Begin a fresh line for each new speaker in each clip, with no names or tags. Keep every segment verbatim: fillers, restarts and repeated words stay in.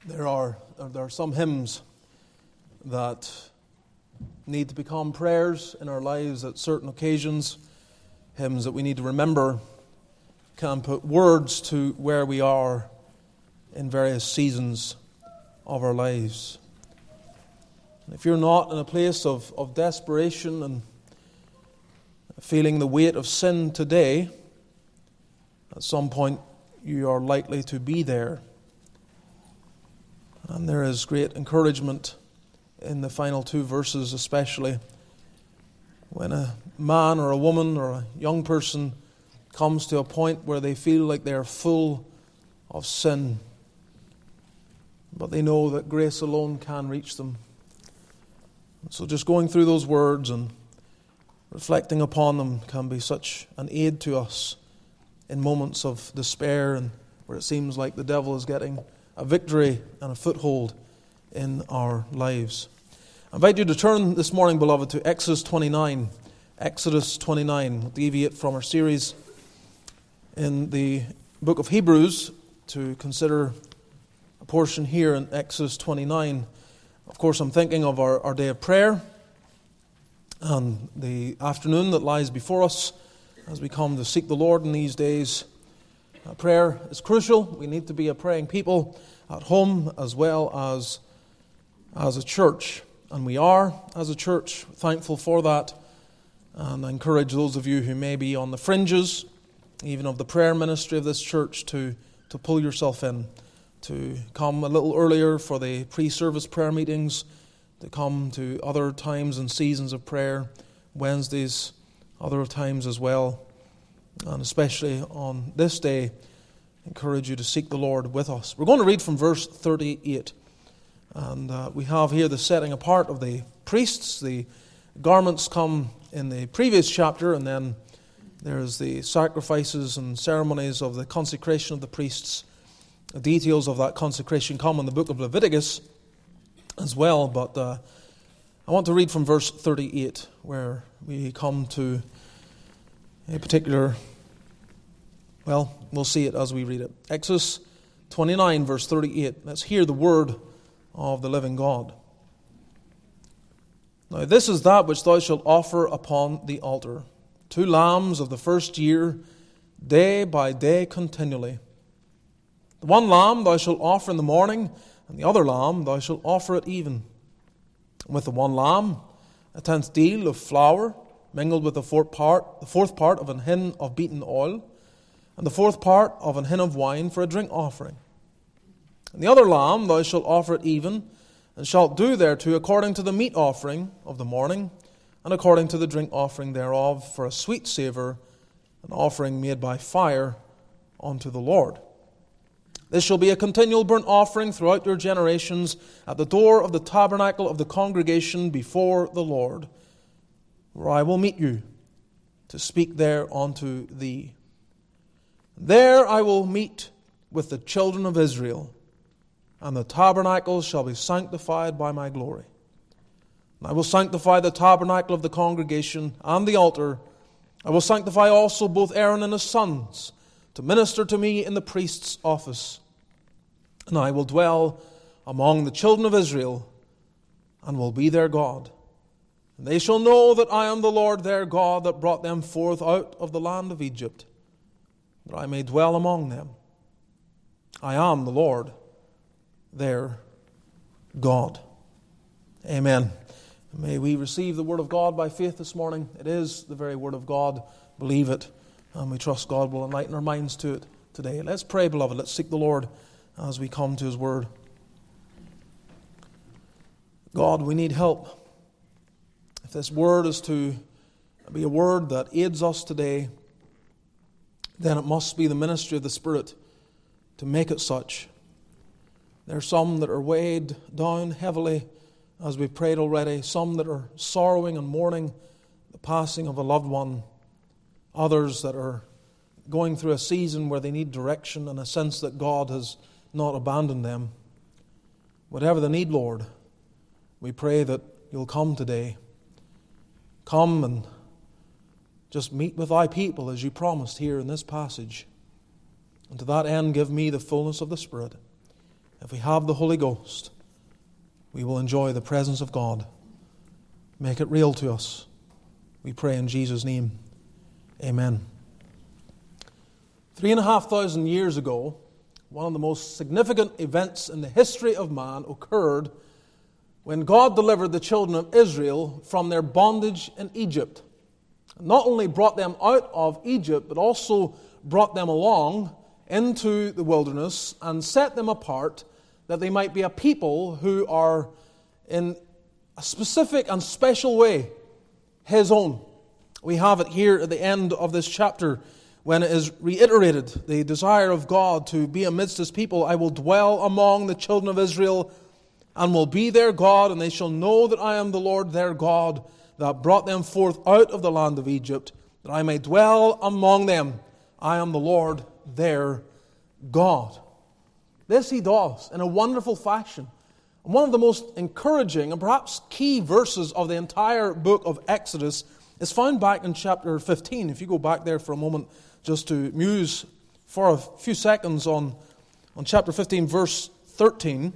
There are there are some hymns that need to become prayers in our lives at certain occasions, hymns that we need to remember can put words to where we are in various seasons of our lives. And if you're not in a place of, of desperation and feeling the weight of sin today, at some point you are likely to be there. And there is great encouragement in the final two verses, especially when a man or a woman or a young person comes to a point where they feel like they are full of sin, but they know that grace alone can reach them. So just going through those words and reflecting upon them can be such an aid to us in moments of despair and where it seems like the devil is getting a victory and a foothold in our lives. I invite you to turn this morning, beloved, to Exodus twenty-nine. Exodus twenty-nine. We'll deviate from our series in the book of Hebrews to consider a portion here in Exodus twenty-nine. Of course, I'm thinking of our, our day of prayer and the afternoon that lies before us as we come to seek the Lord in these days. Uh, prayer is crucial. We need to be a praying people at home as well as as a church. And we are, as a church, thankful for that. And I encourage those of you who may be on the fringes, even of the prayer ministry of this church, to, to pull yourself in, to come a little earlier for the pre-service prayer meetings, to come to other times and seasons of prayer, Wednesdays, other times as well. And especially on this day, I encourage you to seek the Lord with us. We're going to read from verse thirty-eight. And uh, we have here the setting apart of the priests. The garments come in the previous chapter, and then there's the sacrifices and ceremonies of the consecration of the priests. The details of that consecration come in the book of Leviticus as well. But uh, I want to read from verse thirty-eight, where we come to a particular, well, we'll see it as we read it. Exodus twenty-nine, verse thirty-eight. Let's hear the word of the living God. Now this is that which thou shalt offer upon the altar, two lambs of the first year, day by day continually. The one lamb thou shalt offer in the morning, and the other lamb thou shalt offer at even. And with the one lamb, a tenth deal of flour, mingled with the fourth part, the fourth part of an hin of beaten oil, and the fourth part of an hin of wine for a drink offering. And the other lamb thou shalt offer at even, and shalt do thereto according to the meat offering of the morning, and according to the drink offering thereof, for a sweet savour, an offering made by fire unto the Lord. This shall be a continual burnt offering throughout your generations at the door of the tabernacle of the congregation before the Lord, where I will meet you to speak there unto thee. There I will meet with the children of Israel, and the tabernacle shall be sanctified by my glory. And I will sanctify the tabernacle of the congregation and the altar. I will sanctify also both Aaron and his sons to minister to me in the priest's office. And I will dwell among the children of Israel and will be their God. And they shall know that I am the Lord their God that brought them forth out of the land of Egypt, that I may dwell among them. I am the Lord their God. Amen. May we receive the Word of God by faith this morning. It is the very Word of God. Believe it, and we trust God will enlighten our minds to it today. Let's pray, beloved. Let's seek the Lord as we come to His Word. God, we need help. If this Word is to be a Word that aids us today, then it must be the ministry of the Spirit to make it such. There are some that are weighed down heavily, as we've prayed already, some that are sorrowing and mourning the passing of a loved one, others that are going through a season where they need direction and a sense that God has not abandoned them. Whatever the need, Lord, we pray that you'll come today. Come and just meet with thy people as you promised here in this passage. And to that end, give me the fullness of the Spirit. if we have the Holy Ghost, we will enjoy the presence of God. Make it real to us. We pray in Jesus' name. Amen. Three and a half thousand years ago, one of the most significant events in the history of man occurred when God delivered the children of Israel from their bondage in Egypt. Not only brought them out of Egypt, but also brought them along into the wilderness and set them apart that they might be a people who are in a specific and special way His own. We have it here at the end of this chapter when it is reiterated, the desire of God to be amidst His people. I will dwell among the children of Israel and will be their God, and they shall know that I am the Lord their God, that brought them forth out of the land of Egypt, that I may dwell among them. I am the Lord their God. This He does in a wonderful fashion. One of the most encouraging and perhaps key verses of the entire book of Exodus is found back in chapter fifteen. If you go back there for a moment just to muse for a few seconds on, on chapter fifteen, verse thirteen.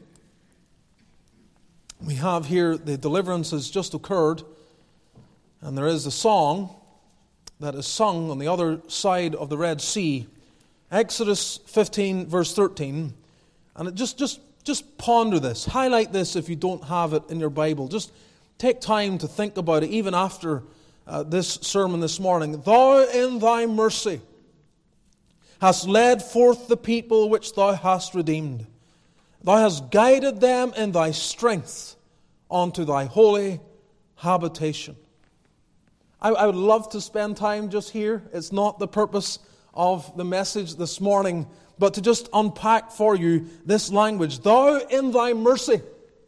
We have here the deliverance has just occurred, and there is a song that is sung on the other side of the Red Sea. Exodus fifteen, verse thirteen. And it just, just, just ponder this. Highlight this if you don't have it in your Bible. Just take time to think about it, even after uh, this sermon this morning. Thou in thy mercy hast led forth the people which thou hast redeemed. Thou hast guided them in thy strength unto thy holy habitation. I, I would love to spend time just here. It's not the purpose of the message this morning, but to just unpack for you this language. Thou in thy mercy.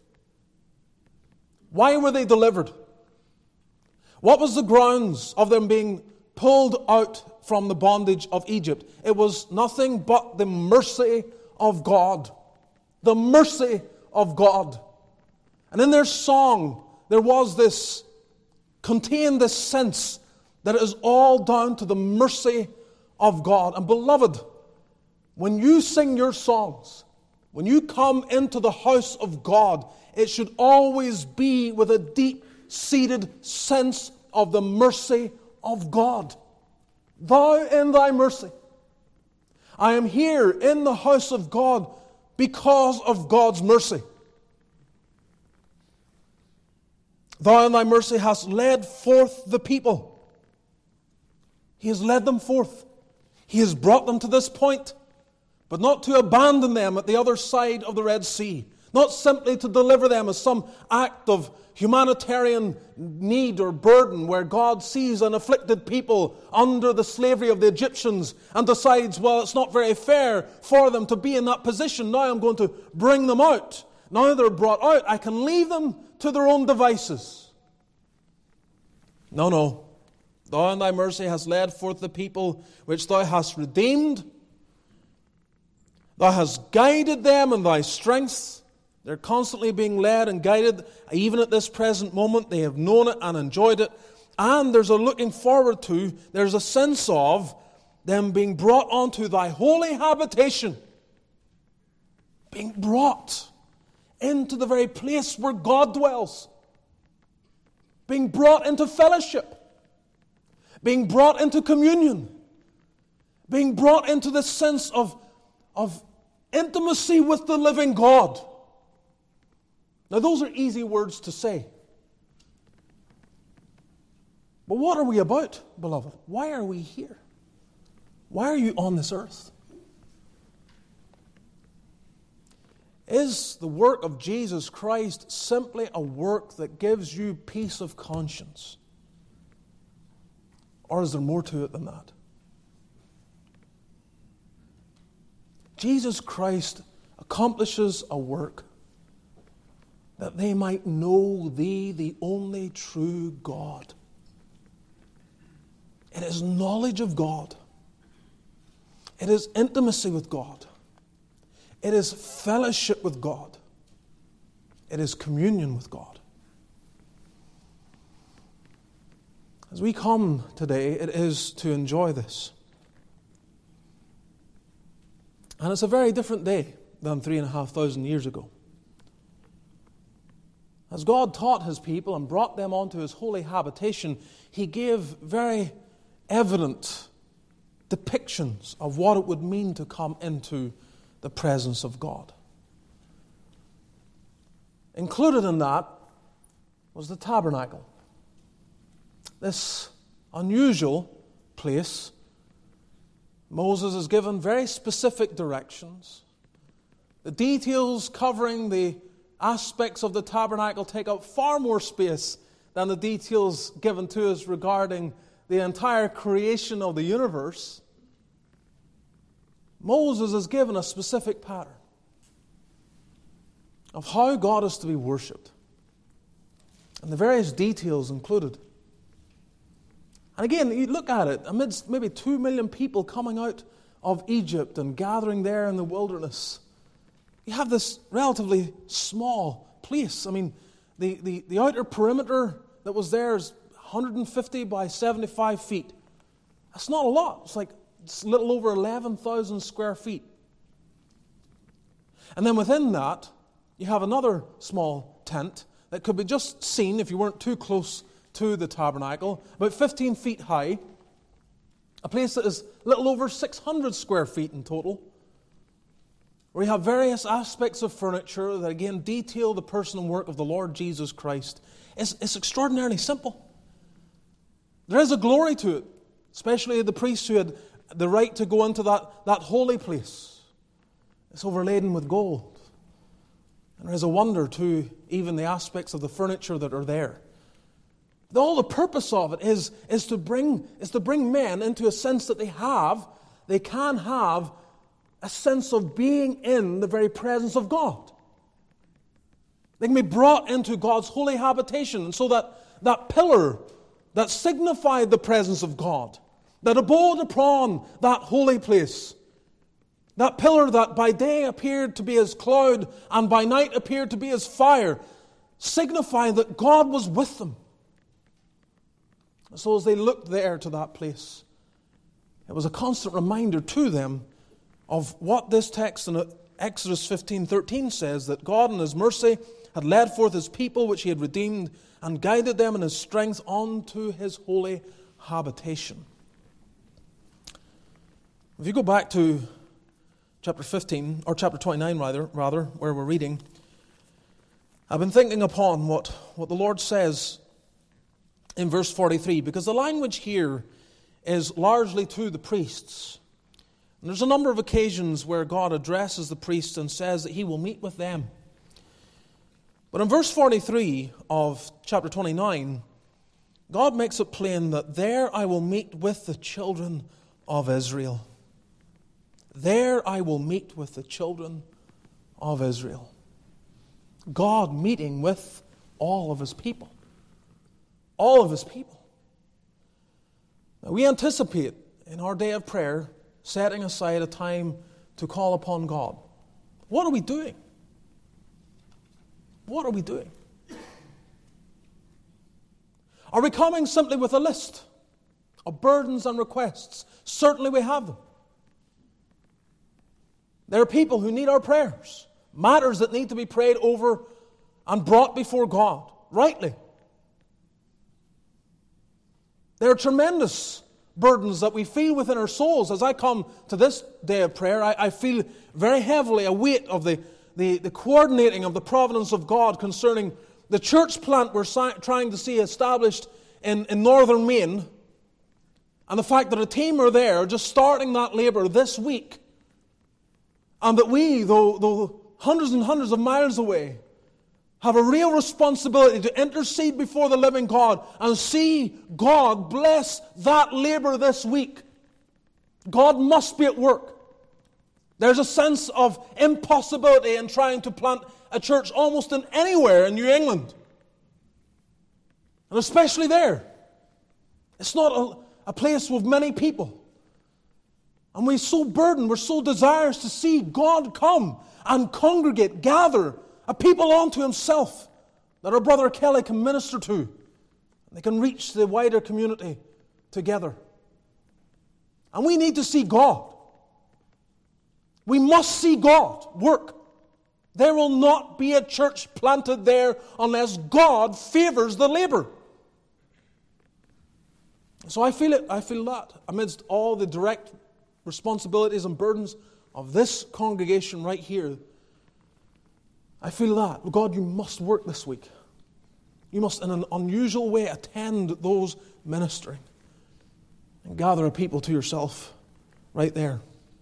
Why were they delivered? What was the grounds of them being pulled out from the bondage of Egypt? It was nothing but the mercy of God. The mercy of God. And in their song, there was this, contained this sense that it is all down to the mercy of God. And beloved, when you sing your songs, when you come into the house of God, it should always be with a deep-seated sense of the mercy of God. Thou in thy mercy. I am here in the house of God because of God's mercy. Thou in thy mercy hast led forth the people. He has led them forth. He has brought them to this point, but not to abandon them at the other side of the Red Sea. Not simply to deliver them as some act of humanitarian need or burden where God sees an afflicted people under the slavery of the Egyptians and decides, well, it's not very fair for them to be in that position. Now I'm going to bring them out. Now they're brought out, I can leave them to their own devices. No, no. Thou in thy mercy hast led forth the people which thou hast redeemed. Thou hast guided them in thy strength. They're constantly being led and guided. Even at this present moment, they have known it and enjoyed it. And there's a looking forward to, there's a sense of them being brought onto thy holy habitation. Being brought into the very place where God dwells. Being brought into fellowship. Being brought into communion. Being brought into this sense of, of intimacy with the living God. Now, those are easy words to say. But what are we about, beloved? Why are we here? Why are you on this earth? Is the work of Jesus Christ simply a work that gives you peace of conscience? Or is there more to it than that? Jesus Christ accomplishes a work that they might know Thee, the only true God. It is knowledge of God. It is intimacy with God. It is fellowship with God. It is communion with God. As we come today, it is to enjoy this. And it's a very different day than three and a half thousand years ago. As God taught his people and brought them onto his holy habitation, he gave very evident depictions of what it would mean to come into the presence of God. Included in that was the tabernacle. This unusual place, Moses is given very specific directions. The details covering the aspects of the tabernacle take up far more space than the details given to us regarding the entire creation of the universe. Moses is given a specific pattern of how God is to be worshipped, and the various details included. And again, you look at it, amidst maybe two million people coming out of Egypt and gathering there in the wilderness, you have this relatively small place. I mean, the, the, the outer perimeter that was there is one hundred fifty by seventy-five feet. That's not a lot. It's like it's a little over eleven thousand square feet. And then within that, you have another small tent that could be just seen if you weren't too close to the tabernacle, about fifteen feet high, a place that is a little over six hundred square feet in total, where you have various aspects of furniture that again detail the person and work of the Lord Jesus Christ. It's, it's extraordinarily simple. There is a glory to it, especially the priests who had the right to go into that, that holy place. It's overladen with gold. And there is a wonder to even the aspects of the furniture that are there. All the purpose of it is, is, to bring, is to bring men into a sense that they have, they can have a sense of being in the very presence of God. They can be brought into God's holy habitation, and so that, that pillar that signified the presence of God, that abode upon that holy place, that pillar that by day appeared to be as cloud and by night appeared to be as fire, signifying that God was with them. So as they looked there to that place, it was a constant reminder to them of what this text in Exodus fifteen thirteen says, that God in His mercy had led forth His people, which He had redeemed, and guided them in His strength onto His holy habitation. If you go back to chapter fifteen, or chapter twenty-nine rather, rather, where we're reading, I've been thinking upon what, what the Lord says in verse forty-three, because the language here is largely to the priests. And there's a number of occasions where God addresses the priests and says that He will meet with them. But in verse forty-three of chapter twenty-nine, God makes it plain that there I will meet with the children of Israel. There I will meet with the children of Israel. God meeting with all of His people. All of His people. Now, we anticipate in our day of prayer setting aside a time to call upon God. What are we doing? What are we doing? Are we coming simply with a list of burdens and requests? Certainly we have them. There are people who need our prayers, matters that need to be prayed over and brought before God, rightly. There are tremendous burdens that we feel within our souls. As I come to this day of prayer, I, I feel very heavily a weight of the, the, the coordinating of the providence of God concerning the church plant we're si- trying to see established in, in northern Maine, and the fact that a team are there just starting that labour this week, and that we, though, though hundreds and hundreds of miles away, have a real responsibility to intercede before the living God and see God bless that labour this week. God must be at work. There's a sense of impossibility in trying to plant a church almost in anywhere in New England. And especially there. It's not a, a place with many people. And we're so burdened, we're so desirous to see God come and congregate, gather a people unto Himself that our brother Kelly can minister to. They can reach the wider community together. And we need to see God. We must see God work. There will not be a church planted there unless God favors the labor. So I feel it, I feel that, amidst all the direct responsibilities and burdens of this congregation right here, I feel that. God, you must work this week. You must, in an unusual way, attend those ministering and gather a people to yourself right there.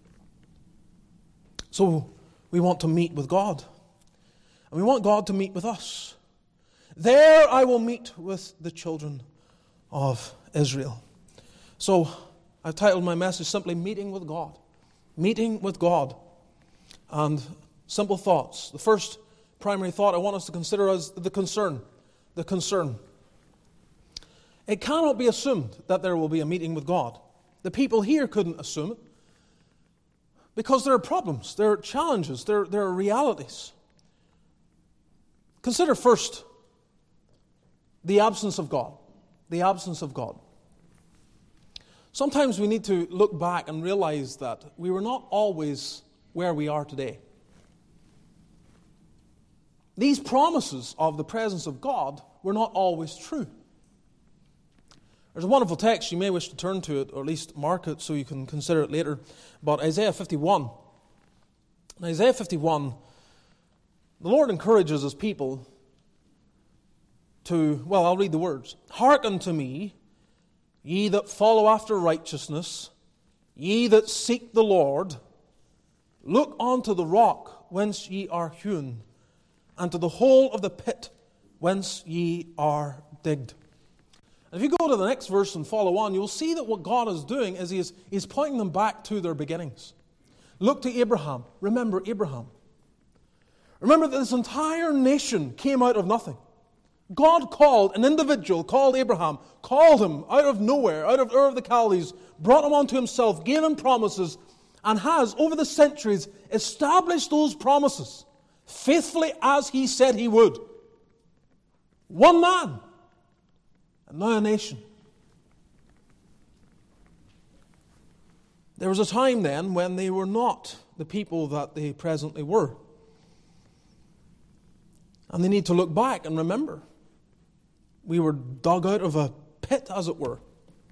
So we want to meet with God. And we want God to meet with us. There I will meet with the children of Israel. So I've titled my message simply, Meeting with God. Meeting with God. And simple thoughts. The first primary thought I want us to consider is the concern. The concern. It cannot be assumed that there will be a meeting with God. The people here couldn't assume it. Because there are problems, there are challenges, there, there are realities. Consider first the absence of God. The absence of God. Sometimes we need to look back and realize that we were not always where we are today. These promises of the presence of God were not always true. There's a wonderful text, you may wish to turn to it, or at least mark it so you can consider it later. But Isaiah fifty-one. In Isaiah fifty-one, the Lord encourages His people to, well, I'll read the words. Hearken to me, ye that follow after righteousness, ye that seek the Lord. Look unto the rock whence ye are hewn, and to the hole of the pit whence ye are digged. And if you go to the next verse and follow on, you'll see that what God is doing is He is He's pointing them back to their beginnings. Look to Abraham. Remember Abraham. Remember that this entire nation came out of nothing. God called an individual, called Abraham, called him out of nowhere, out of Ur of the Chaldees, brought him unto Himself, gave him promises, and has, over the centuries, established those promises faithfully as He said He would. One man. And now a nation. There was a time then when they were not the people that they presently were. And they need to look back and remember. We were dug out of a pit, as it were.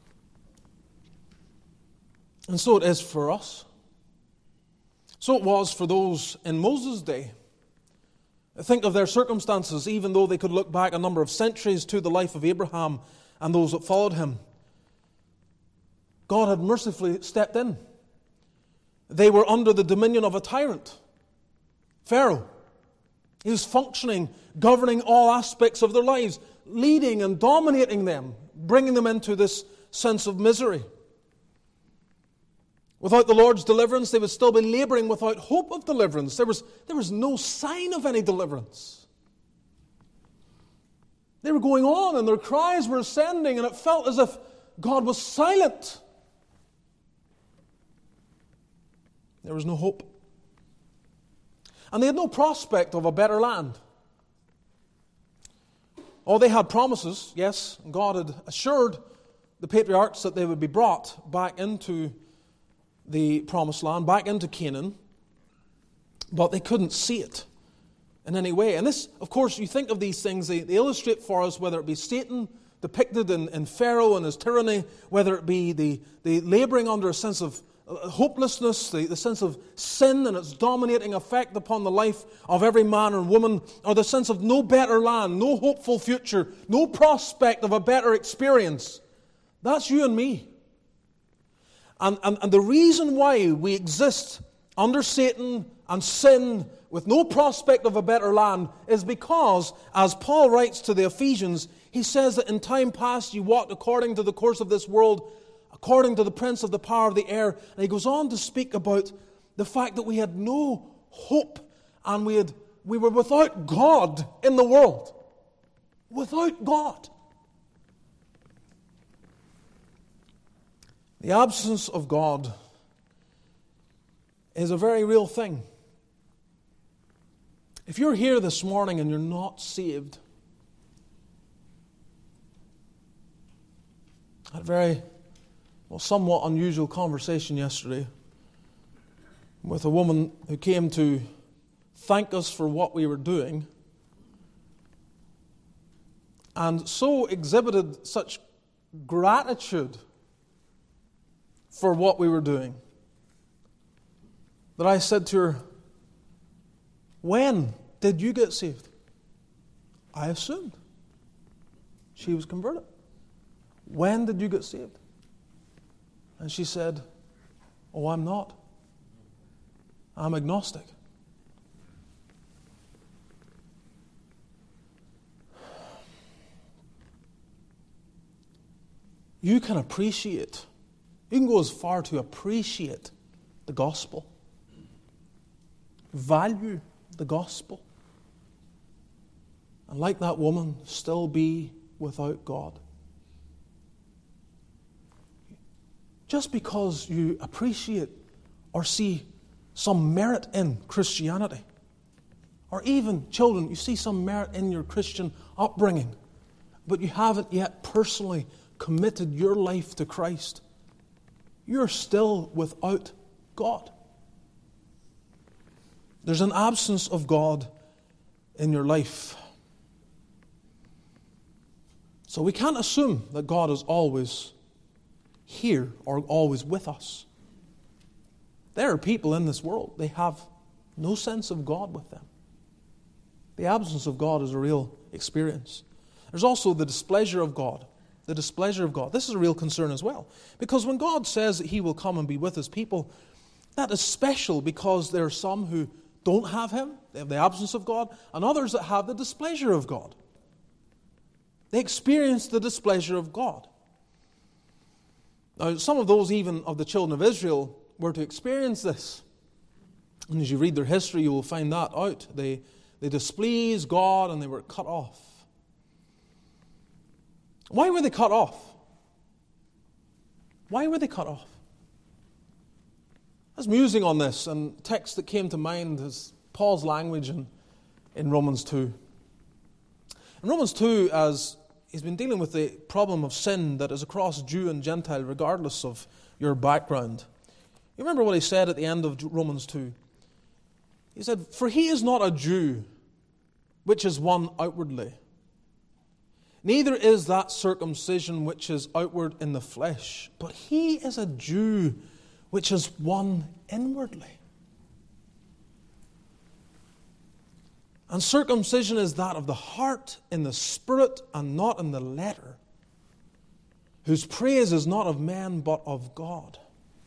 And so it is for us. So it was for those in Moses' day. Think of their circumstances, even though they could look back a number of centuries to the life of Abraham and those that followed him. God had mercifully stepped in. They were under the dominion of a tyrant, Pharaoh. He was functioning, governing all aspects of their lives, leading and dominating them, bringing them into this sense of misery. Without the Lord's deliverance, they would still be laboring without hope of deliverance. There was, there was no sign of any deliverance. They were going on and their cries were ascending, and it felt as if God was silent. There was no hope. And they had no prospect of a better land. Oh, they had promises, yes. God had assured the patriarchs that they would be brought back into the promised land, back into Canaan, but they couldn't see it in any way. And this, of course, you think of these things, they, they illustrate for us whether it be Satan depicted in, in Pharaoh and his tyranny, whether it be the, the laboring under a sense of hopelessness, the, the sense of sin and its dominating effect upon the life of every man and woman, or the sense of no better land, no hopeful future, no prospect of a better experience. That's you and me. And, and, and the reason why we exist under Satan and sin with no prospect of a better land is because, as Paul writes to the Ephesians, he says that in time past you walked according to the course of this world, according to the prince of the power of the air. And he goes on to speak about the fact that we had no hope and we had we were without God in the world. Without God. The absence of God is a very real thing. If you're here this morning and you're not saved, I had a very, well, somewhat unusual conversation yesterday with a woman who came to thank us for what we were doing, and so exhibited such gratitude for what we were doing that I said to her, "When did you get saved?" I assumed she was converted. "When did you get saved?" And she said, "Oh, I'm not. I'm agnostic." You can appreciate, you can go as far to appreciate the gospel, value the gospel, and like that woman, still be without God. Just because you appreciate or see some merit in Christianity, or even children, you see some merit in your Christian upbringing, but you haven't yet personally committed your life to Christ, you're still without God. There's an absence of God in your life. So we can't assume that God is always here or always with us. There are people in this world, they have no sense of God with them. The absence of God is a real experience. There's also the displeasure of God. The displeasure of God. This is a real concern as well. Because when God says that He will come and be with His people, that is special because there are some who don't have Him, they have the absence of God, and others that have the displeasure of God. They experience the displeasure of God. Now, some of those even of the children of Israel were to experience this. And as you read their history, you will find that out. They, they displeased God and they were cut off. Why were they cut off? Why were they cut off? I was musing on this, and text that came to mind is Paul's language in, in Romans two. In Romans two, as he's been dealing with the problem of sin that is across Jew and Gentile, regardless of your background. You remember what he said at the end of Romans two? He said, "For he is not a Jew, which is one outwardly. Neither is that circumcision which is outward in the flesh, but he is a Jew which is one inwardly. And circumcision is that of the heart in the spirit and not in the letter, whose praise is not of men but of God."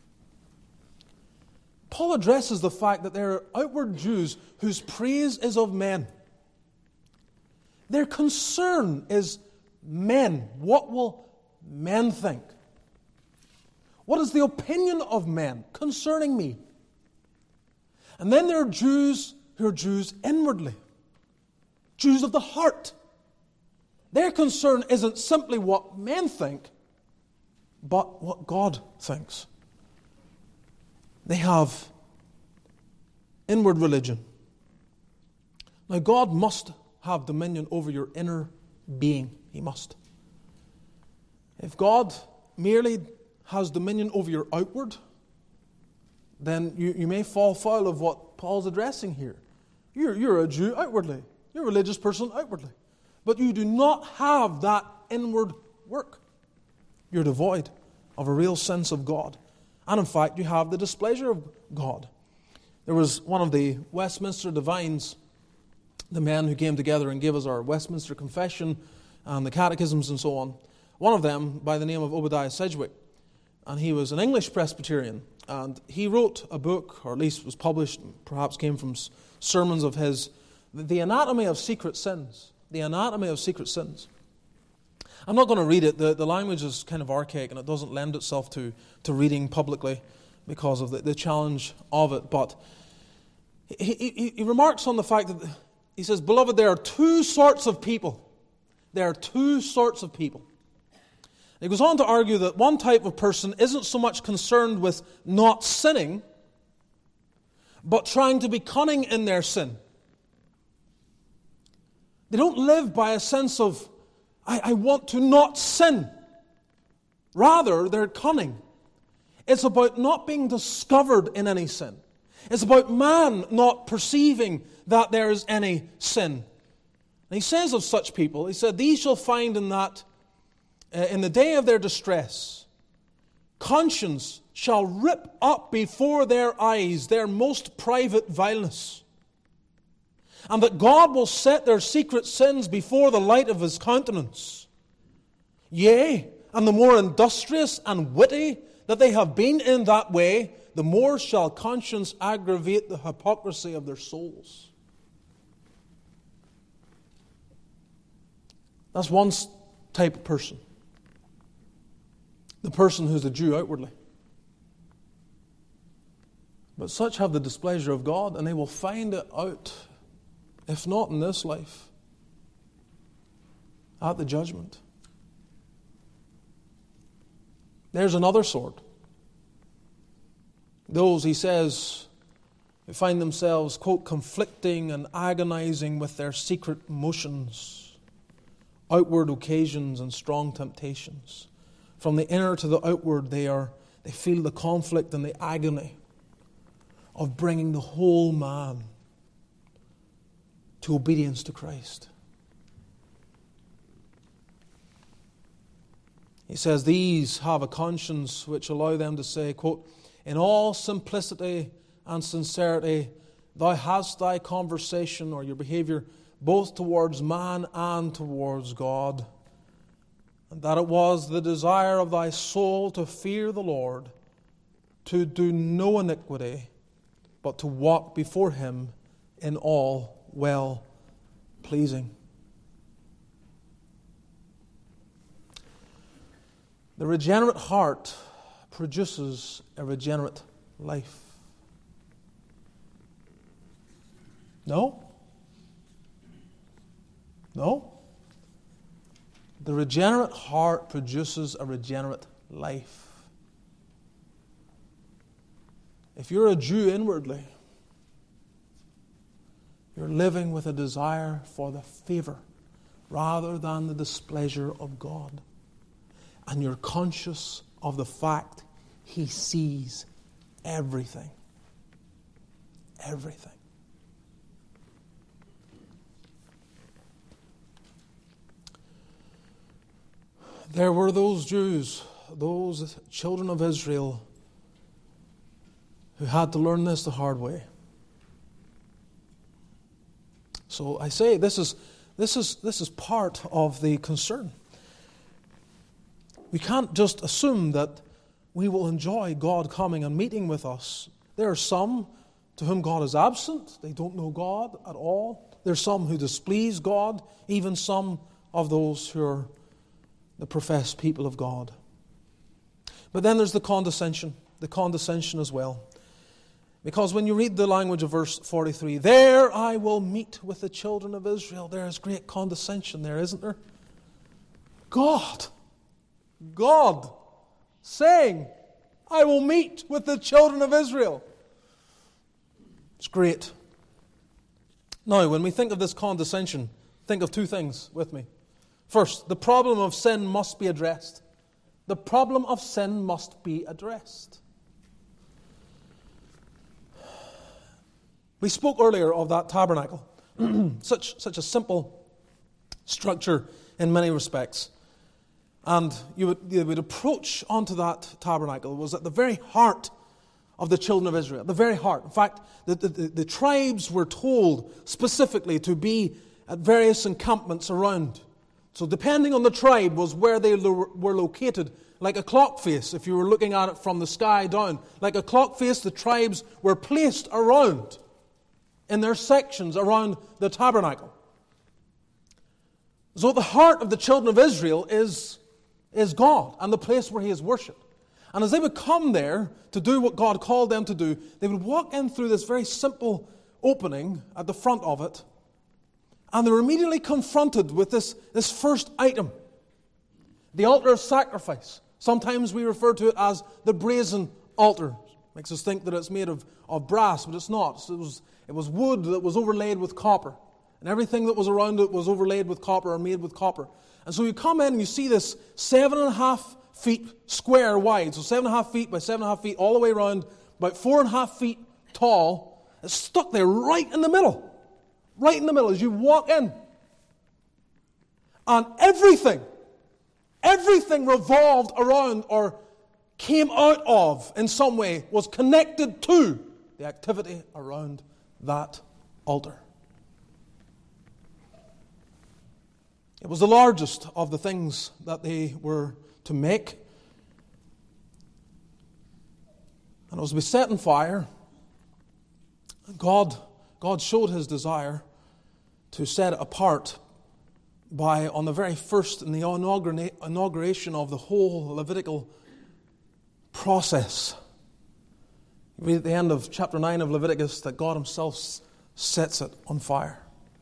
Paul addresses the fact that there are outward Jews whose praise is of men. Their concern is men. What will men think? What is the opinion of men concerning me? And then there are Jews who are Jews inwardly. Jews of the heart. Their concern isn't simply what men think, but what God thinks. They have inward religion. Now, God must have dominion over your inner being. He must. If God merely has dominion over your outward, then you, you may fall foul of what Paul's addressing here. You're, you're a Jew outwardly. You're a religious person outwardly. But you do not have that inward work. You're devoid of a real sense of God. And in fact, you have the displeasure of God. There was one of the Westminster Divines, the men who came together and gave us our Westminster Confession and the catechisms and so on. One of them, by the name of Obadiah Sedgwick, and he was an English Presbyterian, and he wrote a book, or at least was published, perhaps came from sermons of his, The Anatomy of Secret Sins. The Anatomy of Secret Sins. I'm not going to read it. The, the language is kind of archaic and it doesn't lend itself to, to reading publicly because of the, the challenge of it. But he, he, he remarks on the fact that, he says, "Beloved, there are two sorts of people. There are two sorts of people." He goes on to argue that one type of person isn't so much concerned with not sinning, but trying to be cunning in their sin. They don't live by a sense of, I, I want to not sin. Rather, they're cunning. It's about not being discovered in any sin. It's about man not perceiving that there is any sin. And he says of such people, he said, these shall find in that, uh, in the day of their distress, conscience shall rip up before their eyes their most private vileness, and that God will set their secret sins before the light of His countenance. Yea, and the more industrious and witty that they have been in that way, the more shall conscience aggravate the hypocrisy of their souls. That's one type of person. The person who's a Jew outwardly. But such have the displeasure of God, and they will find it out, if not in this life, at the judgment. There's another sort. Those, he says, who find themselves, quote, conflicting and agonizing with their secret motions, outward occasions and strong temptations. From the inner to the outward, they are they feel the conflict and the agony of bringing the whole man to obedience to Christ. He says, these have a conscience which allow them to say, quote, in all simplicity and sincerity, thou hast thy conversation or your behavior both towards man and towards God, and that it was the desire of thy soul to fear the Lord, to do no iniquity, but to walk before Him in all well pleasing. The regenerate heart produces a regenerate life. No? No? The regenerate heart produces a regenerate life. If you're a Jew inwardly, you're living with a desire for the favor rather than the displeasure of God. And you're conscious of the fact He sees everything. Everything. There were those Jews, those children of Israel, who had to learn this the hard way. So I say this is this is this is part of the concern. We can't just assume that we will enjoy God coming and meeting with us. There are some to whom God is absent. They don't know God at all. There are some who displease God, even some of those who are the professed people of God. But then there's the condescension, the condescension as well. Because when you read the language of verse forty-three, there I will meet with the children of Israel. There is great condescension there, isn't there? God, God saying, I will meet with the children of Israel. It's great. Now, when we think of this condescension, think of two things with me. First, the problem of sin must be addressed. The problem of sin must be addressed. We spoke earlier of that tabernacle. such, such a simple structure in many respects. And you would, you would approach onto that tabernacle. It was at the very heart of the children of Israel. The very heart. In fact, the, the, the, the tribes were told specifically to be at various encampments around. So depending on the tribe was where they lo- were located. Like a clock face, if you were looking at it from the sky down. Like a clock face, the tribes were placed around in their sections around the tabernacle. So the heart of the children of Israel is, is God and the place where He is worshipped. And as they would come there to do what God called them to do, they would walk in through this very simple opening at the front of it, and they were immediately confronted with this, this first item, the altar of sacrifice. Sometimes we refer to it as the brazen altar. Makes us think that it's made of, of brass, but it's not. It was, it was wood that was overlaid with copper. And everything that was around it was overlaid with copper or made with copper. And so you come in and you see this seven and a half feet square wide. So seven and a half feet by seven and a half feet all the way around, about four and a half feet tall. It's stuck there right in the middle. Right in the middle as you walk in. And everything, everything revolved around or came out of, in some way, was connected to the activity around that altar. It was the largest of the things that they were to make. And it was to be set on fire. God, God showed His desire to set it apart by, on the very first, in the inauguration of the whole Levitical process. You read at the end of chapter nine of Leviticus that God Himself sets it on fire.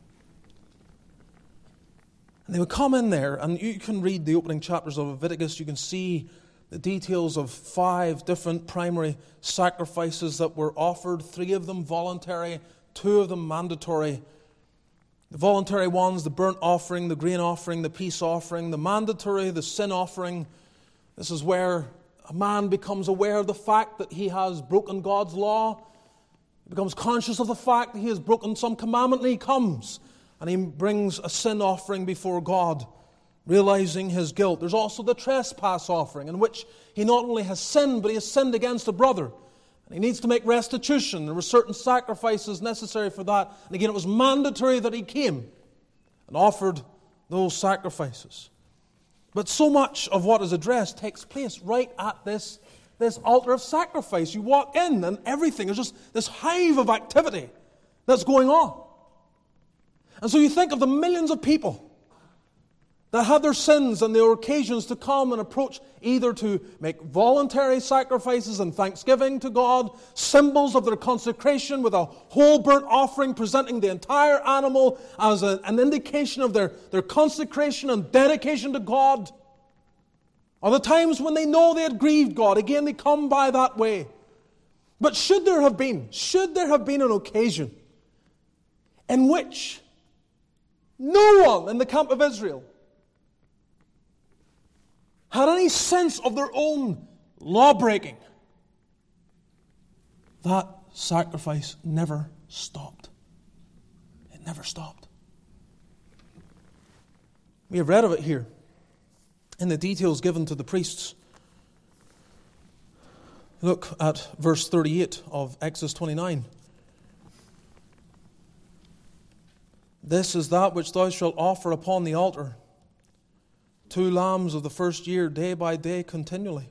And they would come in there, and you can read the opening chapters of Leviticus. You can see the details of five different primary sacrifices that were offered, three of them voluntary, two of them mandatory. The voluntary ones, the burnt offering, the grain offering, the peace offering, the mandatory, the sin offering. This is where a man becomes aware of the fact that he has broken God's law. He becomes conscious of the fact that he has broken some commandment, and he comes and he brings a sin offering before God, realizing his guilt. There's also the trespass offering, in which he not only has sinned, but he has sinned against a brother. And he needs to make restitution. There were certain sacrifices necessary for that. And again, it was mandatory that he came and offered those sacrifices. But so much of what is addressed takes place right at this, this altar of sacrifice. You walk in and everything is just this hive of activity that's going on. And so you think of the millions of people that had their sins and their occasions to come and approach, either to make voluntary sacrifices and thanksgiving to God, symbols of their consecration with a whole burnt offering presenting the entire animal as a, an indication of their, their consecration and dedication to God. Or the times when they know they had grieved God, again they come by that way. But should there have been, should there have been an occasion in which no one in the camp of Israel had any sense of their own law-breaking, that sacrifice never stopped. It never stopped. We have read of it here in the details given to the priests. Look at verse thirty-eight of Exodus twenty-nine. This is that which thou shalt offer upon the altar, two lambs of the first year, day by day, continually.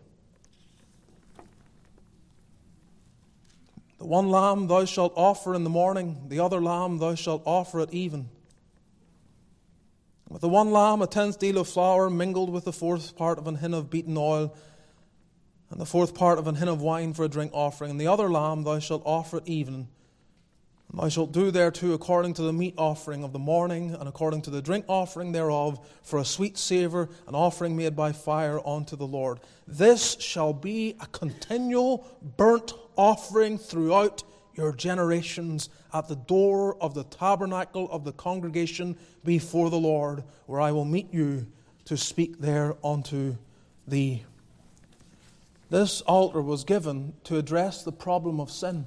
The one lamb thou shalt offer in the morning, the other lamb thou shalt offer at even. With the one lamb a tenth deal of flour mingled with the fourth part of an hin of beaten oil, and the fourth part of an hin of wine for a drink offering. And the other lamb thou shalt offer at even. And thou shalt do thereto according to the meat offering of the morning, and according to the drink offering thereof, for a sweet savour, an offering made by fire unto the Lord. This shall be a continual burnt offering throughout your generations at the door of the tabernacle of the congregation before the Lord, where I will meet you to speak there unto thee. This altar was given to address the problem of sin.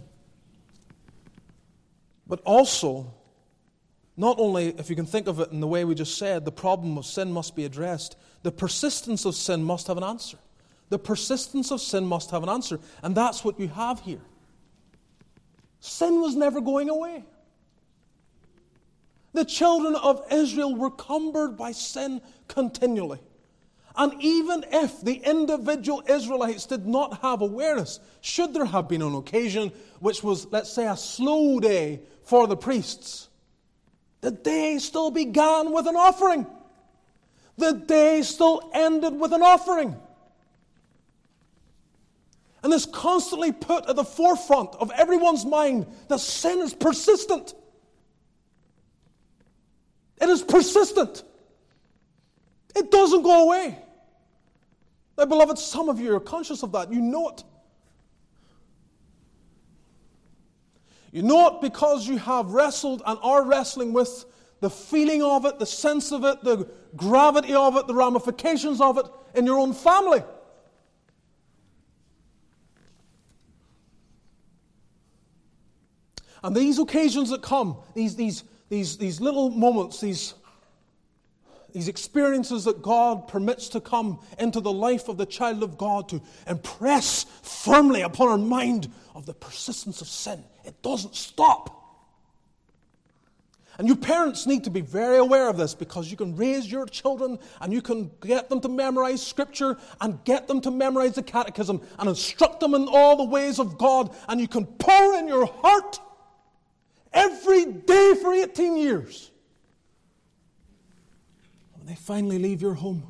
But also, not only, if you can think of it in the way we just said, the problem of sin must be addressed, the persistence of sin must have an answer. The persistence of sin must have an answer. And that's what you have here. Sin was never going away. The children of Israel were cumbered by sin continually. And even if the individual Israelites did not have awareness, should there have been an occasion which was, let's say, a slow day for the priests, the day still began with an offering. The day still ended with an offering. And this constantly put at the forefront of everyone's mind that sin is persistent. It is persistent. It doesn't go away. Now, beloved, some of you are conscious of that. You know it. You know it because you have wrestled and are wrestling with the feeling of it, the sense of it, the gravity of it, the ramifications of it in your own family. And these occasions that come, these, these, these, these little moments, these, these experiences that God permits to come into the life of the child of God to impress firmly upon our mind of the persistence of sin. It doesn't stop. And you parents need to be very aware of this, because you can raise your children and you can get them to memorize Scripture and get them to memorize the catechism and instruct them in all the ways of God, and you can pour in your heart every day for eighteen years. When they finally leave your home,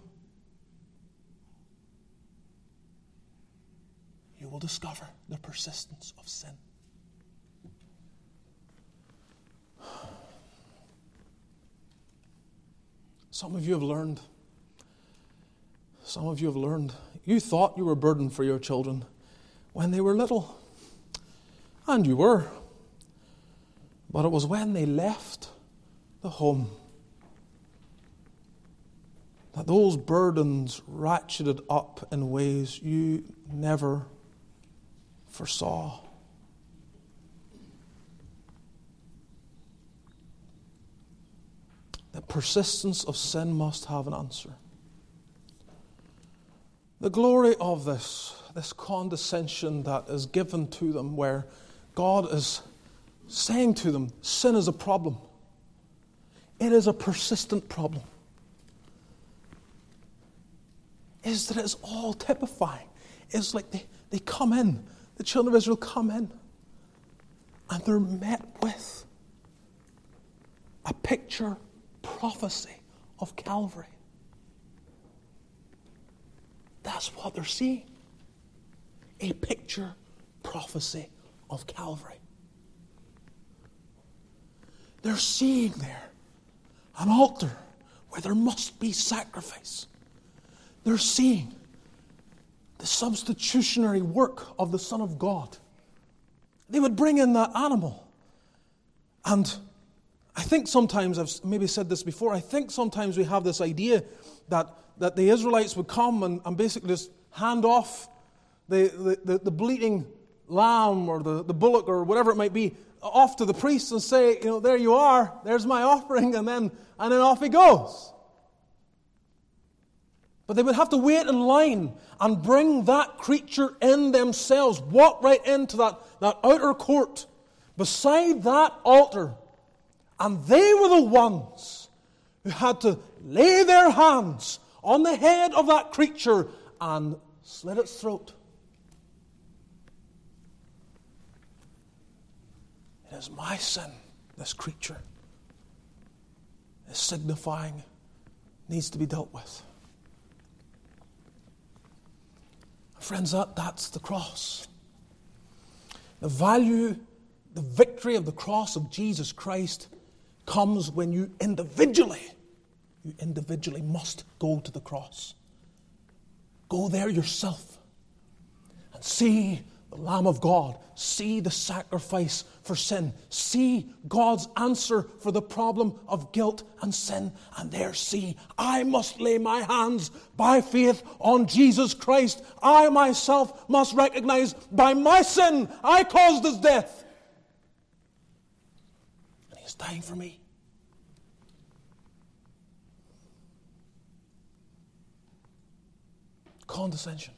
you will discover the persistence of sin. Some of you have learned. Some of you have learned. You thought you were burdened for your children when they were little. And you were. But it was when they left the home that those burdens ratcheted up in ways you never foresaw. The persistence of sin must have an answer. The glory of this, this condescension that is given to them, where God is saying to them, sin is a problem. It is a persistent problem. Is that it's all typifying. It's like they, they come in, the children of Israel come in, and they're met with a picture prophecy of Calvary. That's what they're seeing. A picture prophecy of Calvary. They're seeing there an altar where there must be sacrifice. They're seeing the substitutionary work of the Son of God. They would bring in that animal, and I think sometimes, I've maybe said this before, I think sometimes we have this idea that, that the Israelites would come and, and basically just hand off the, the, the, the bleating lamb or the, the bullock or whatever it might be off to the priest and say, you know, there you are, there's my offering, and then, and then off he goes. But they would have to wait in line and bring that creature in themselves, walk right into that, that outer court beside that altar. And they were the ones who had to lay their hands on the head of that creature and slit its throat. It is my sin, this creature is signifying, needs to be dealt with. Friends, that, that's the cross. The value, the victory of the cross of Jesus Christ comes when you individually, you individually must go to the cross. Go there yourself and see the Lamb of God. See the sacrifice for sin. See God's answer for the problem of guilt and sin. And there see, I must lay my hands by faith on Jesus Christ. I myself must recognize by my sin I caused his death. And he's dying for me. Condescension.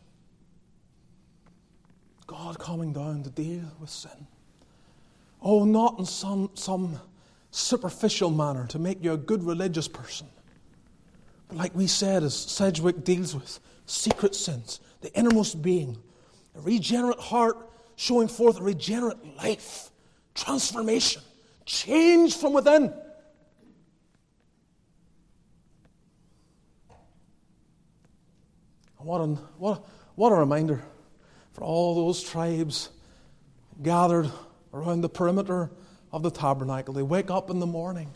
God coming down to deal with sin. Oh, not in some, some superficial manner to make you a good religious person. But like we said, as Sedgwick deals with secret sins, the innermost being, a regenerate heart showing forth a regenerate life, transformation, change from within. What, an, what, what a reminder for all those tribes gathered around the perimeter of the tabernacle. They wake up in the morning.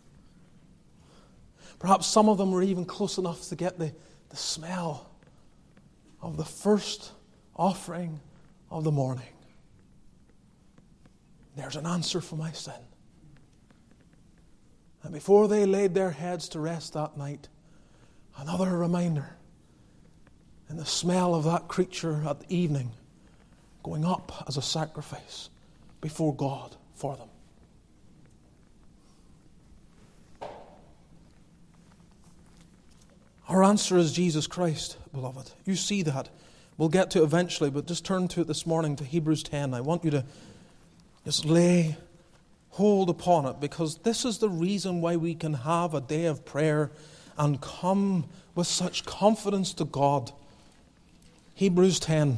Perhaps some of them were even close enough to get the, the smell of the first offering of the morning. There's an answer for my sin. And before they laid their heads to rest that night, another reminder in the smell of that creature at the evening going up as a sacrifice before God for them. Our answer is Jesus Christ, beloved. You see that. We'll get to it eventually, but just turn to it this morning, to Hebrews ten. I want you to just lay hold upon it, because this is the reason why we can have a day of prayer and come with such confidence to God. Hebrews ten.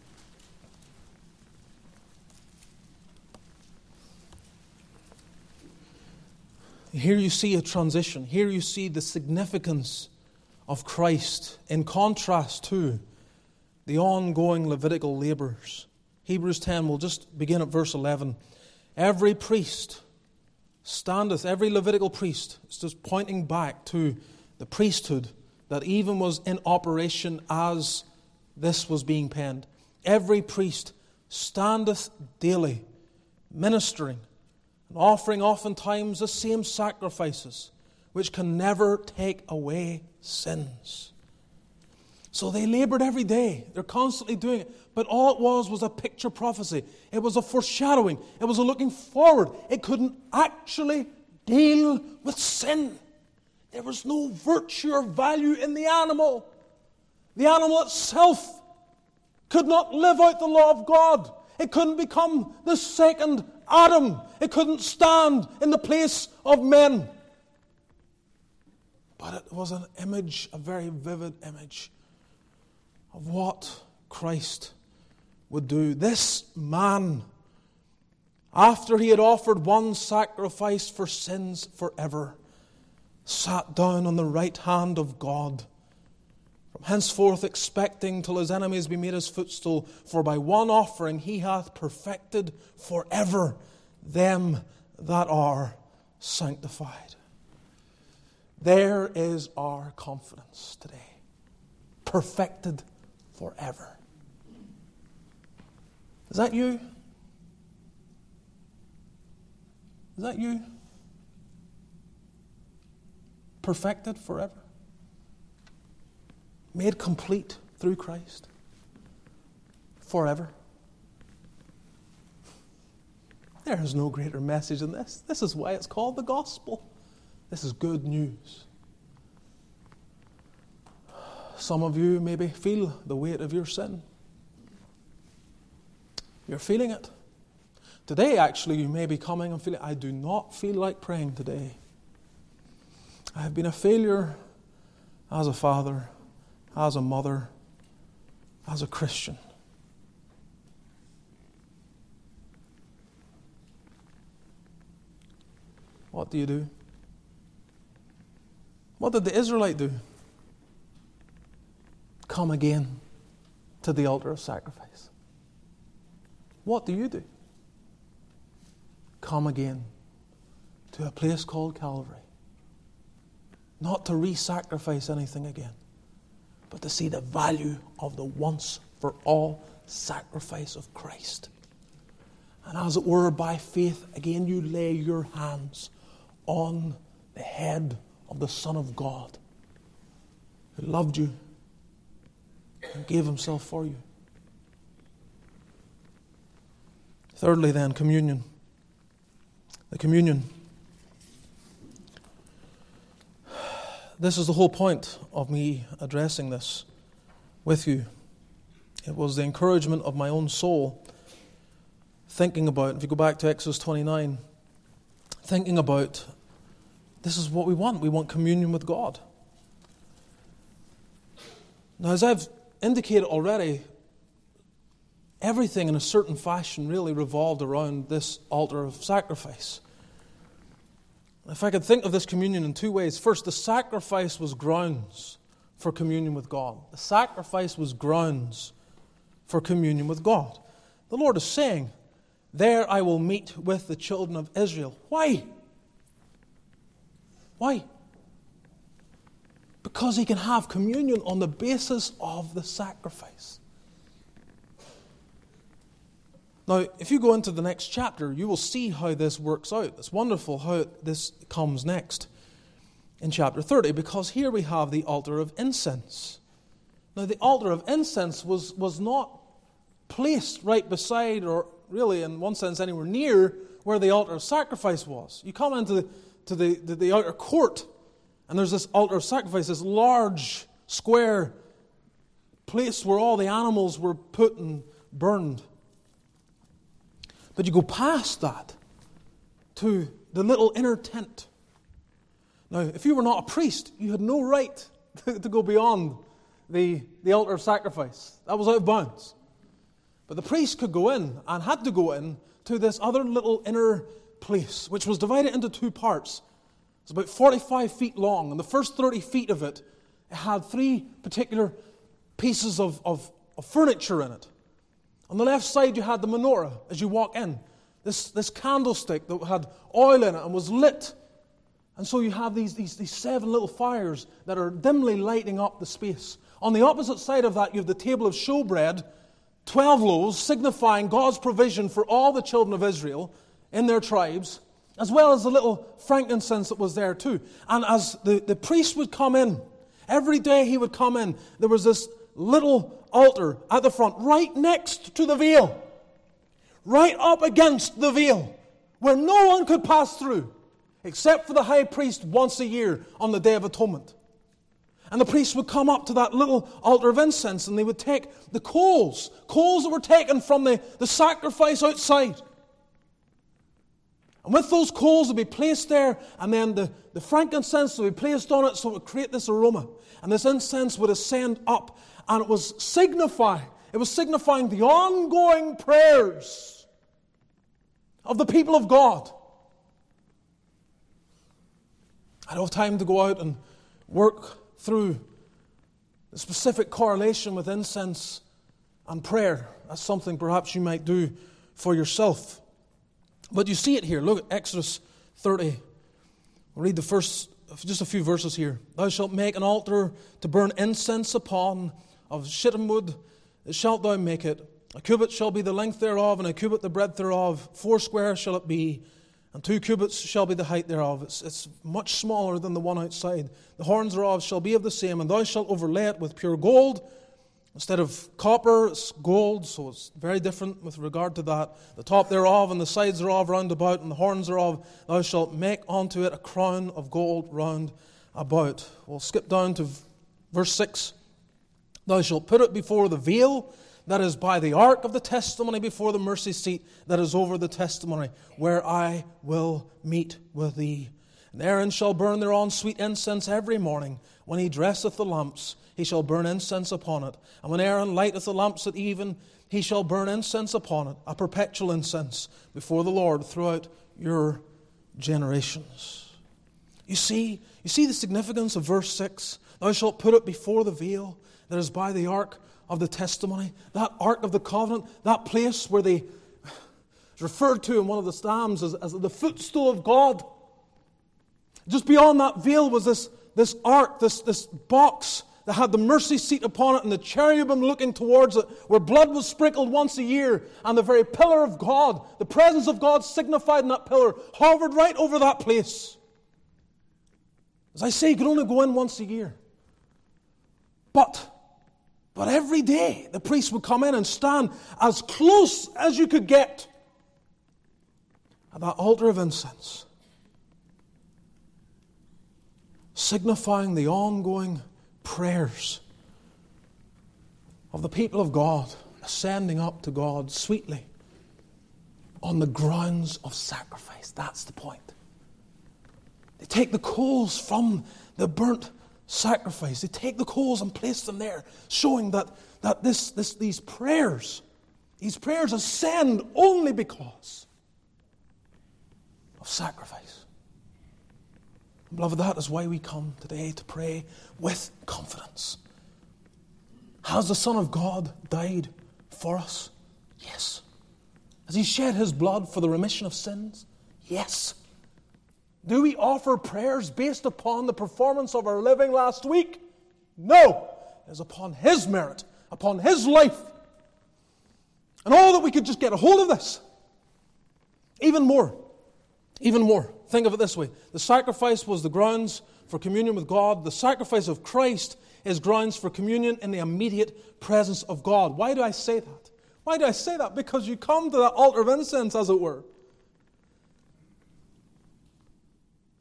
Here you see a transition. Here you see the significance of Christ in contrast to the ongoing Levitical labors. Hebrews ten, we'll just begin at verse eleven. Every priest standeth, every Levitical priest, it's just pointing back to the priesthood that even was in operation as this was being penned. Every priest standeth daily, ministering, and offering oftentimes the same sacrifices, which can never take away sins. So they labored every day. They're constantly doing it. But all it was was a picture prophecy. It was a foreshadowing. It was a looking forward. It couldn't actually deal with sin. There was no virtue or value in the animal. The animal itself could not live out the law of God. It couldn't become the second Adam. It couldn't stand in the place of men. But it was an image, a very vivid image of what Christ would do. This man, after he had offered one sacrifice for sins forever, sat down on the right hand of God, from henceforth expecting till his enemies be made his footstool. For by one offering he hath perfected forever them that are sanctified. There is our confidence today. Perfected forever. Is that you? Is that you? Perfected forever? Made complete through Christ? Forever? There is no greater message than this. This is why it's called the gospel. This is good news. Some of you maybe feel the weight of your sin. You're feeling it. Today, actually, you may be coming and feeling, I do not feel like praying today. I have been a failure as a father, as a mother, as a Christian. What do you do? What did the Israelite do? Come again to the altar of sacrifice. What do you do? Come again to a place called Calvary. Not to re-sacrifice anything again, but to see the value of the once-for-all sacrifice of Christ. And as it were, by faith, again you lay your hands on the head of the Son of God, who loved you and gave himself for you. Thirdly then, communion. The communion. This is the whole point of me addressing this with you. It was the encouragement of my own soul, thinking about, if you go back to Exodus twenty-nine, thinking about, this is what we want. We want communion with God. Now, as I've indicated already, everything in a certain fashion really revolved around this altar of sacrifice. If I could think of this communion in two ways. First, the sacrifice was grounds for communion with God. The sacrifice was grounds for communion with God. The Lord is saying, there I will meet with the children of Israel. Why? Why? Because he can have communion on the basis of the sacrifice. Now, if you go into the next chapter, you will see how this works out. It's wonderful how this comes next in chapter thirty, because here we have the altar of incense. Now, the altar of incense was, was not placed right beside, or really in one sense anywhere near, where the altar of sacrifice was. You come into the, to the, the, the outer court, and there's this altar of sacrifice, this large, square place where all the animals were put and burned. But you go past that to the little inner tent. Now, if you were not a priest, you had no right to, to go beyond the, the altar of sacrifice. That was out of bounds. But the priest could go in, and had to go in, to this other little inner place, which was divided into two parts. It's about forty-five feet long, and the first thirty feet of it, it had three particular pieces of, of, of furniture in it. On the left side, you had the menorah as you walk in. This, this candlestick that had oil in it and was lit. And so you have these, these, these seven little fires that are dimly lighting up the space. On the opposite side of that, you have the table of showbread, twelve loaves, signifying God's provision for all the children of Israel in their tribes, as well as the little frankincense that was there too. And as the, the priest would come in, every day he would come in, there was this little altar at the front, right next to the veil, right up against the veil, where no one could pass through, except for the high priest once a year on the Day of Atonement. And the priest would come up to that little altar of incense, and they would take the coals, coals that were taken from the, the sacrifice outside. And with those coals would be placed there, and then the, the frankincense would be placed on it so it would create this aroma. And this incense would ascend up, and it was signifying, it was signifying the ongoing prayers of the people of God. I don't have time to go out and work through the specific correlation with incense and prayer. That's something perhaps you might do for yourself. But you see it here. Look at Exodus thirty. We'll read the first, just a few verses here. Thou shalt make an altar to burn incense upon, of shittim wood shalt thou make it. A cubit shall be the length thereof, and a cubit the breadth thereof. Four square shall it be, and two cubits shall be the height thereof. It's, it's much smaller than the one outside. The horns thereof shall be of the same, and thou shalt overlay it with pure gold. Instead of copper, it's gold, so it's very different with regard to that. The top thereof and the sides thereof round about, and the horns thereof, thou shalt make unto it a crown of gold round about. We'll skip down to verse six. Thou shalt put it before the veil that is by the ark of the testimony, before the mercy seat that is over the testimony, where I will meet with thee. And Aaron shall burn thereon sweet incense every morning. When he dresseth the lamps, he shall burn incense upon it. And when Aaron lighteth the lamps at even, he shall burn incense upon it, a perpetual incense before the Lord throughout your generations. You see, you see the significance of verse six. Thou shalt put it before the veil that is by the ark of the testimony, that ark of the covenant, that place where they is referred to in one of the Psalms as, as the footstool of God. Just beyond that veil was this, this ark, this, this box that had the mercy seat upon it and the cherubim looking towards it, where blood was sprinkled once a year, and the very pillar of God, the presence of God signified in that pillar, hovered right over that place. As I say, you could only go in once a year. But But every day, the priest would come in and stand as close as you could get at that altar of incense, signifying the ongoing prayers of the people of God, ascending up to God sweetly on the grounds of sacrifice. That's the point. They take the coals from the burnt sacrifice. They take the coals and place them there, showing that, that this, this, these prayers, these prayers ascend only because of sacrifice. Beloved, that is why we come today to pray with confidence. Has the Son of God died for us? Yes. Has He shed His blood for the remission of sins? Yes. Do we offer prayers based upon the performance of our living last week? No. It is upon His merit, upon His life. And all that we could just get a hold of this. Even more. Even more. Think of it this way. The sacrifice was the grounds for communion with God. The sacrifice of Christ is grounds for communion in the immediate presence of God. Why do I say that? Why do I say that? Because you come to that altar of incense, as it were.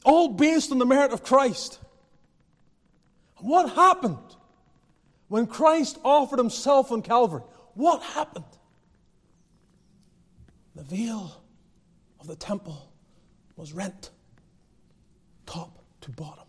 all based on the merit of Christ. And what happened when Christ offered himself on Calvary? What happened? The veil of the temple was rent, top to bottom.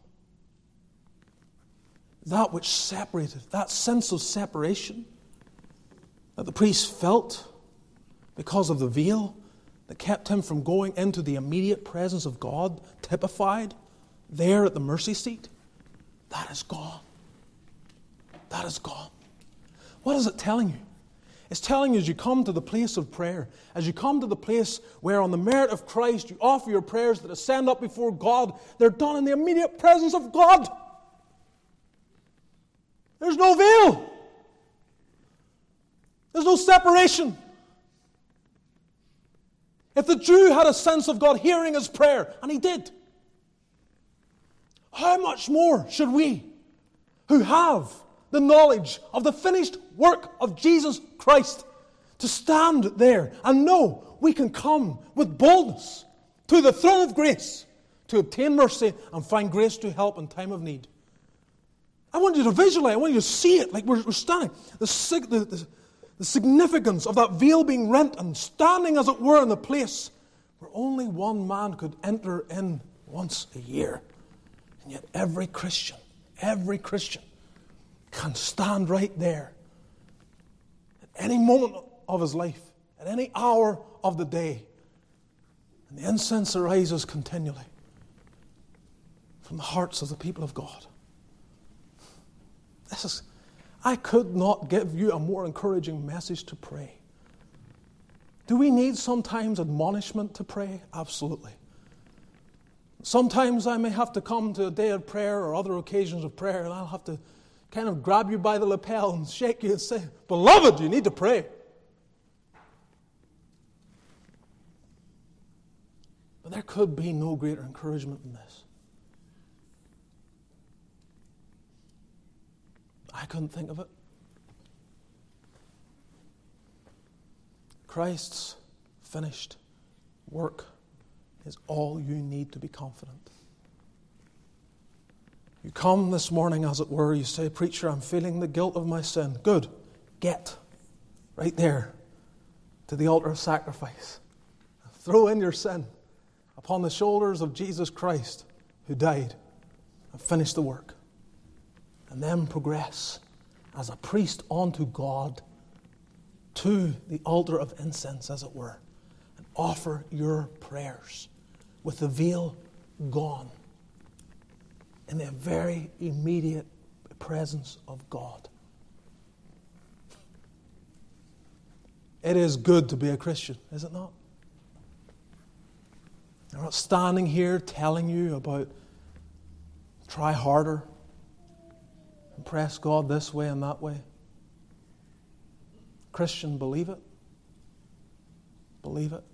That which separated, that sense of separation that the priest felt because of the veil that kept him from going into the immediate presence of God, typified there at the mercy seat, that is gone. That is gone. What is it telling you? It's telling you as you come to the place of prayer, as you come to the place where on the merit of Christ you offer your prayers that ascend up before God, they're done in the immediate presence of God. There's no veil. There's no separation. If the Jew had a sense of God hearing his prayer, and he did, how much more should we, who have the knowledge of the finished work of Jesus Christ, to stand there and know we can come with boldness to the throne of grace to obtain mercy and find grace to help in time of need. I want you to visualize, I want you to see it like we're, we're standing. The, sig- the, the, the significance of that veil being rent and standing, as it were, in the place where only one man could enter in once a year. And yet every Christian, every Christian can stand right there at any moment of his life, at any hour of the day. And the incense arises continually from the hearts of the people of God. This is, I could not give you a more encouraging message to pray. Do we need sometimes admonishment to pray? Absolutely. Sometimes I may have to come to a day of prayer or other occasions of prayer, and I'll have to kind of grab you by the lapel and shake you and say, "Beloved, you need to pray." But there could be no greater encouragement than this. I couldn't think of it. Christ's finished work is all you need to be confident. You come this morning, as it were, you say, "Preacher, I'm feeling the guilt of my sin." Good. Get right there to the altar of sacrifice. Throw in your sin upon the shoulders of Jesus Christ, who died and finished the work. And then progress as a priest unto God to the altar of incense, as it were, and offer your prayers with the veil gone in the very immediate presence of God. It is good to be a Christian, is it not? I'm not standing here telling you about try harder, impress God this way and that way. Christian, believe it. Believe it.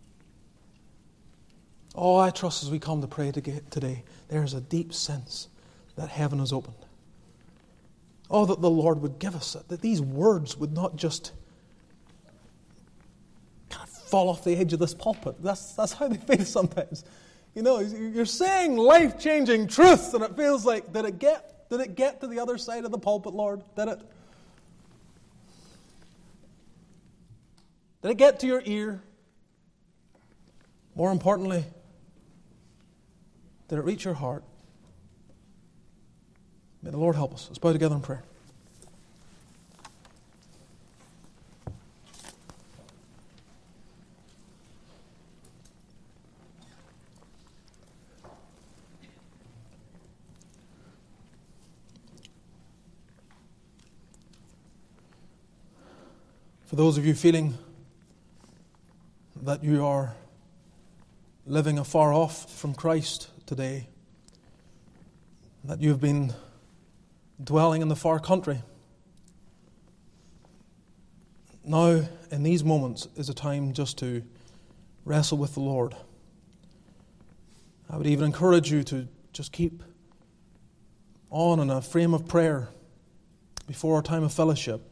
Oh, I trust as we come to pray today, there's a deep sense that heaven is opened. Oh, that the Lord would give us it, that these words would not just kind of fall off the edge of this pulpit. That's, that's how they feel sometimes. You know, you're saying life-changing truth, and it feels like, did it get, did it get to the other side of the pulpit, Lord? Did it? Did it get to your ear? More importantly, did it reach your heart? May the Lord help us. Let's bow together in prayer. For those of you feeling that you are living afar off from Christ today, that you've been dwelling in the far country, now in these moments is a time just to wrestle with the Lord. I would even encourage you to just keep on in a frame of prayer before our time of fellowship.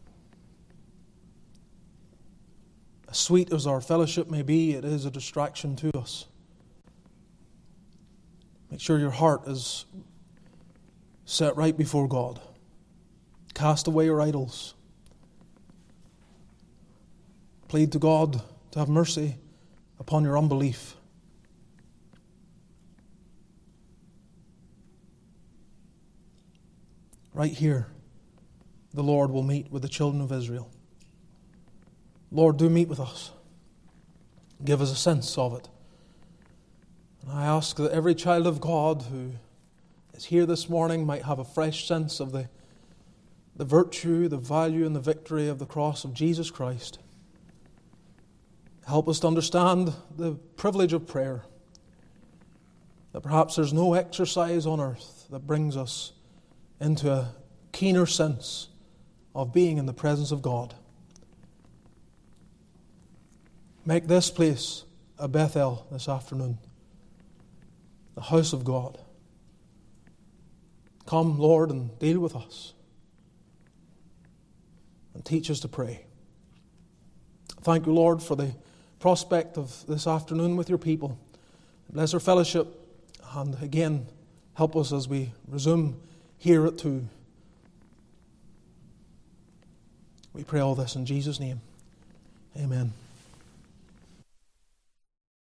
As sweet as our fellowship may be, it is a distraction to us. Make sure your heart is set right before God. Cast away your idols. Plead to God to have mercy upon your unbelief. Right here, the Lord will meet with the children of Israel. Lord, do meet with us. Give us a sense of it. And I ask that every child of God who is here this morning might have a fresh sense of the, the virtue, the value, and the victory of the cross of Jesus Christ. Help us to understand the privilege of prayer. That perhaps there's no exercise on earth that brings us into a keener sense of being in the presence of God. Make this place a Bethel this afternoon, the house of God. Come, Lord, and deal with us and teach us to pray. Thank you, Lord, for the prospect of this afternoon with your people. Bless our fellowship, and again, help us as we resume here at two. We pray all this in Jesus' name. Amen.